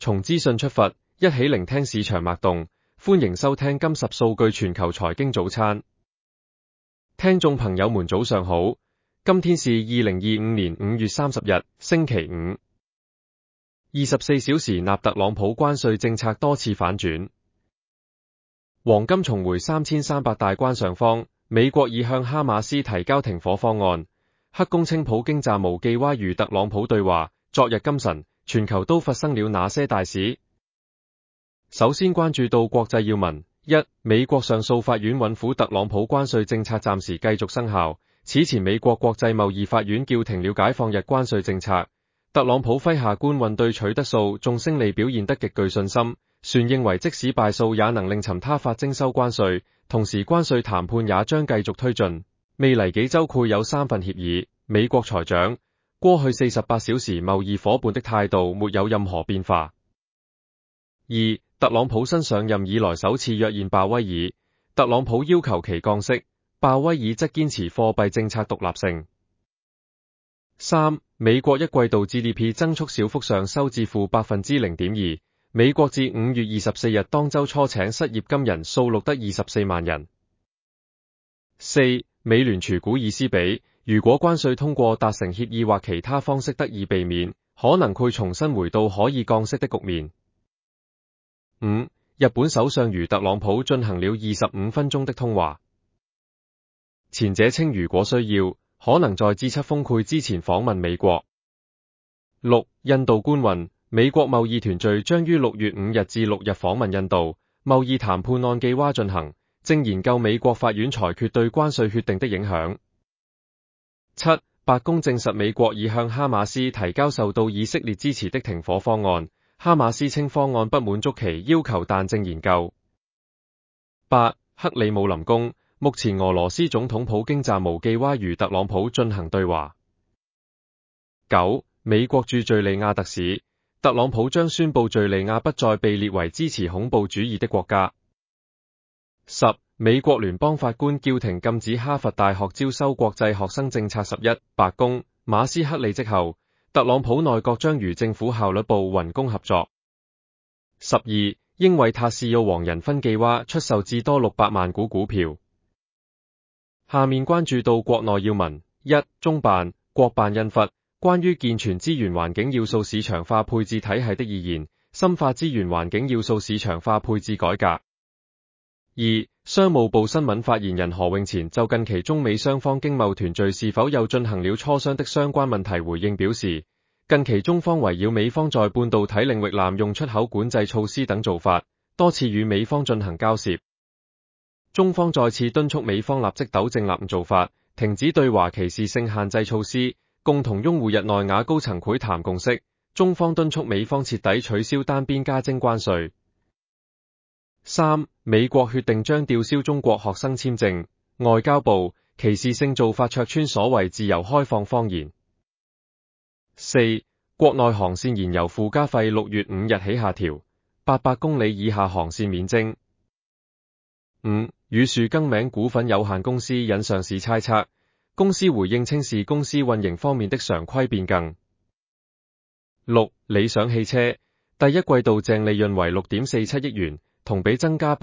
從資訊出發，一起聆聽市場脈動。歡迎收聽今十數據全球財經早餐。聽眾朋友們早上好，今天是2025年5月30日，星期五。24小時納特朗普關稅政策多次反轉，黃金重回3300大關上方。美國已向哈馬斯提交停火方案。黑宮稱普京暫無忌諱與特朗普對話。昨日今晨，全球都發生了哪些大事？首先關注到國際要聞：一、美國上訴法院允許特朗普關稅政策暫時繼續生效。此前美國國際貿易法院叫停了解放日關稅政策。特朗普麾下官運對取得訴訟勝利表現得極具信心，船認為即使敗訴也能另尋他法徵收關稅，同時關稅談判也將繼續推進。未來幾週會有3份協議。美國財長過去48小時貿易夥伴的態度沒有任何變化。二、特朗普新上任以來首次約見鮑威爾，特朗普要求其降息，鮑威爾則堅持貨幣政策獨立性。三、美國一季度 GDP 增速小幅上收至負 0.2%， 美國至5月24日當週初請失業金人數錄得24萬人。四、美聯儲估爾斯比，如果關稅通過達成協議或其他方式得以避免，可能會重新回到可以降息的局面。五、日本首相與特朗普進行了25分鐘的通話，前者稱如果需要，可能在 G7 峰會之前訪問美國。六、印度官運，美國貿易團隊將於6月5日至6日訪問印度，貿易談判按計劃進行，正研究美國法院裁決對關稅決定的影響。七、白宮證實美國已向哈馬斯提交受到以色列支持的停火方案，哈馬斯稱方案不滿足其要求但正研究。八、克里姆林宮，目前俄羅斯總統普京暫無忌諱與特朗普進行對話。九、美國駐敘利亞特使，特朗普將宣布敘利亞不再被列為支持恐怖主義的國家。十、美國聯邦法官叫停禁止哈佛大學招收國際學生政策。11、白宮，馬斯克離職後，特朗普內閣將與政府效率部雲工合作。12、英偉達 CEO 黃仁勳計劃出售至多600萬股股票。下面關注到國內要聞：一、中辦、國辦印發關於健全資源環境要素市場化配置體系的意見，深化資源環境要素市場化配置改革。二、商務部新聞發言人何永前就近期中美雙方經貿團聚是否又進行了磋商的相關問題回應表示，近期中方圍繞美方在半導體領域濫用出口管制措施等做法，多次與美方進行交涉。中方再次敦促美方立即糾正濫用做法，停止對華歧視性限制措施，共同擁護日內瓦高層會談共識。中方敦促美方徹底取消單邊加徵關稅。三、美國決定將吊銷中國學生簽證，外交部歧視性做法戳穿所謂自由開放謊言。四、國內航線燃油附加費6月5日起下調，800公里以下航線免徵。五、宇樹更名股份有限公司引上市猜測，公司回應稱是公司運營方面的常規變更。六、理想汽車第一季度淨利潤為6.47億元，同比增加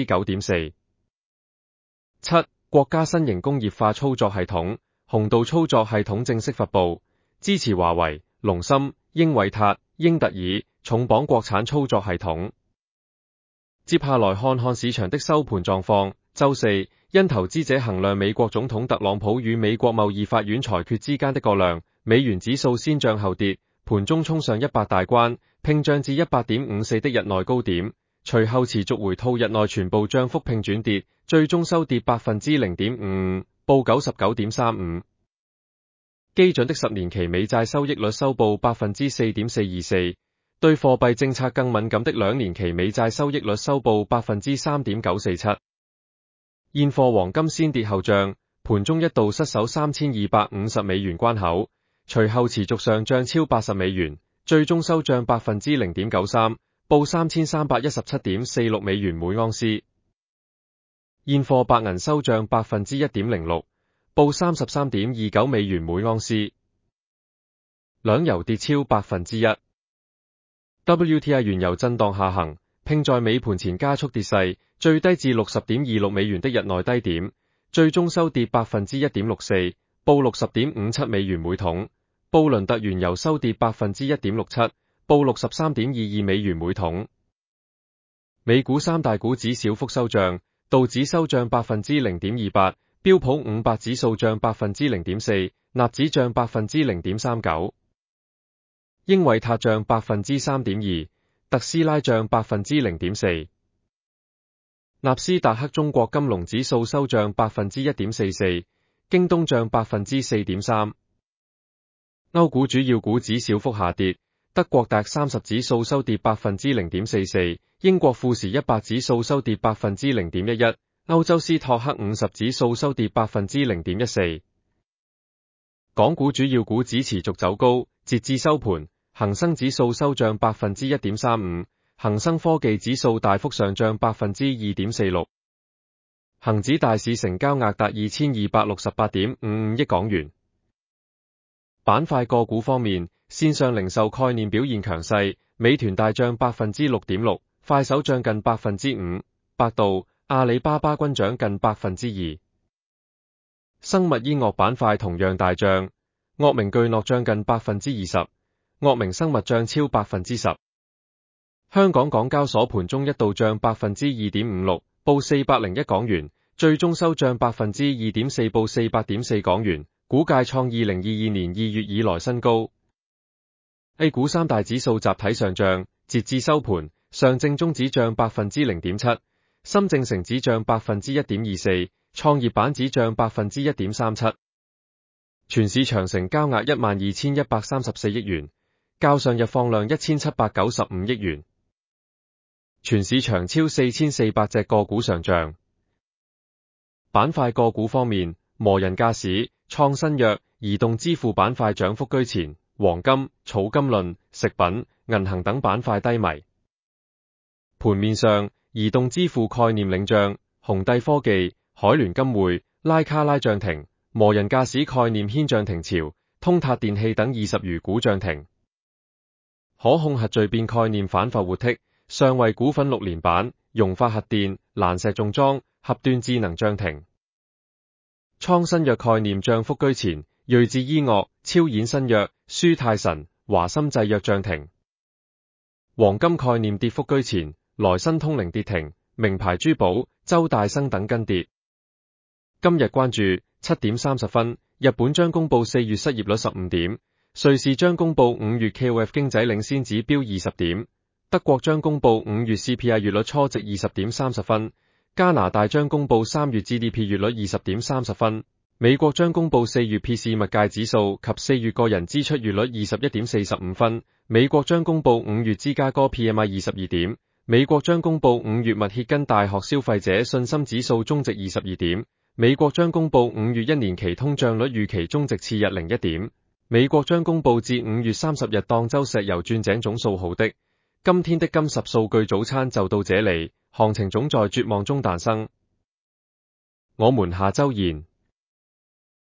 9.4%。七、國家新型工業化操作系統鴻道操作系統正式發布，支持華為、龍芯、英偉達、英特爾，重磅國產操作系統。接下來看看市場的收盤狀況。週四，因投資者衡量美國總統特朗普與美國貿易法院裁決之間的較量，美元指數先漲後跌，盤中衝上100大關，拼漲至 100.54 的日內高點。隨後持續回吐，日內全部漲幅並轉跌，最終收跌 0.55%， 報 99.35。基準的10年期美債收益率收報 4.424%， 對貨幣政策更敏感的2年期美債收益率收報 3.947%。現貨黃金先跌後漲，盤中一度失守3250美元關口，隨後持續上漲超80美元，最終收漲 0.93%。報 3317.46 美元每盎司。現貨白銀收漲 1.06%， 報 33.29 美元每盎司。兩油跌超 1%。 WTI 原油震盪下行，並在尾盤前加速跌勢，最低至 60.26 美元的日內低點，最終收跌 1.64%， 報 60.57 美元每桶。布倫特原油收跌 1.67%， 報 63.22 美元每桶。美股三大股指小幅收漲，道指收漲 0.28%， 標普500指數漲 0.4%， 納指漲 0.39%。英偉達漲 3.2%， 特斯拉漲 0.4%。納斯達克中國金龍指數收漲 1.44%， 京東漲 4.3%。歐股主要股指小幅下跌，德國DAX 30指數收跌 0.44%， 英國富時100指數收跌 0.11%， 歐洲斯托克50指數收跌 0.14%。港股主要股指持續走高，截至收盤，恒生指數收漲 1.35%， 恒生科技指數大幅上漲 2.46%。恒指大市成交額達 2,268.55 億港元。板塊個股方面，線上零售概念表現強勢，美團大漲 6.6%， 快手漲近 5%， 百度、阿里巴巴均漲近 2%。生物醫藥板塊同樣大漲，岳明巨諾漲近 20%， 岳明生物漲超 10%。香港港交所盤中一度漲 2.56%， 報401港元，最終收漲 2.4%， 報400.4港元，股價創2022年2月以來新高。A 股三大指數集體上漲，截至收盤，上證綜指漲 0.7%， 深證成指漲 1.24%， 創業板指漲 1.37%。全市場成交額 12,134 億元，較上日放量 1,795 億元。全市場超4,400隻個股上漲。板塊個股方面，摩人駕駛、創新藥、移動支付板塊漲幅居前，黃金、草金輪、食品、銀行等板塊低迷。盤面上，移動支付概念領漲，鴻帝科技、海聯金匯、拉卡拉漲停，摩人駕駛概念牽漲停潮，通達電器等20餘股漲停。可控核聚變概念反復活剔，上緯股份6連板，融發核電、蘭石重裝、合斷智能漲停。創新藥概念漲幅居前，睿智醫藥、超演新藥、舒泰臣、華森製藥漲停。黃金概念跌幅居前，來新通靈跌停，名牌珠寶、周大生等跟跌。今日關注7點30分，日本將公布4月失業率15點，瑞士將公布5月 KOF 經濟領先指標20點，德國將公布5月 CPI 月率初值20點30分，加拿大將公布3月 GDP 月率20點30分，美國將公布4月 PCE 物價指數及4月個人支出月率21點45分，美國將公布5月芝加哥 PMI 22點，美國將公布5月密歇根大學消費者信心指數終值22點，美國將公布5月1年期通脹率預期終值次日01點，美國將公布至5月30日當周石油鑽井總數好的。今天的金十數據早餐就到這裡，行情總在絕望中誕生。我們下周見。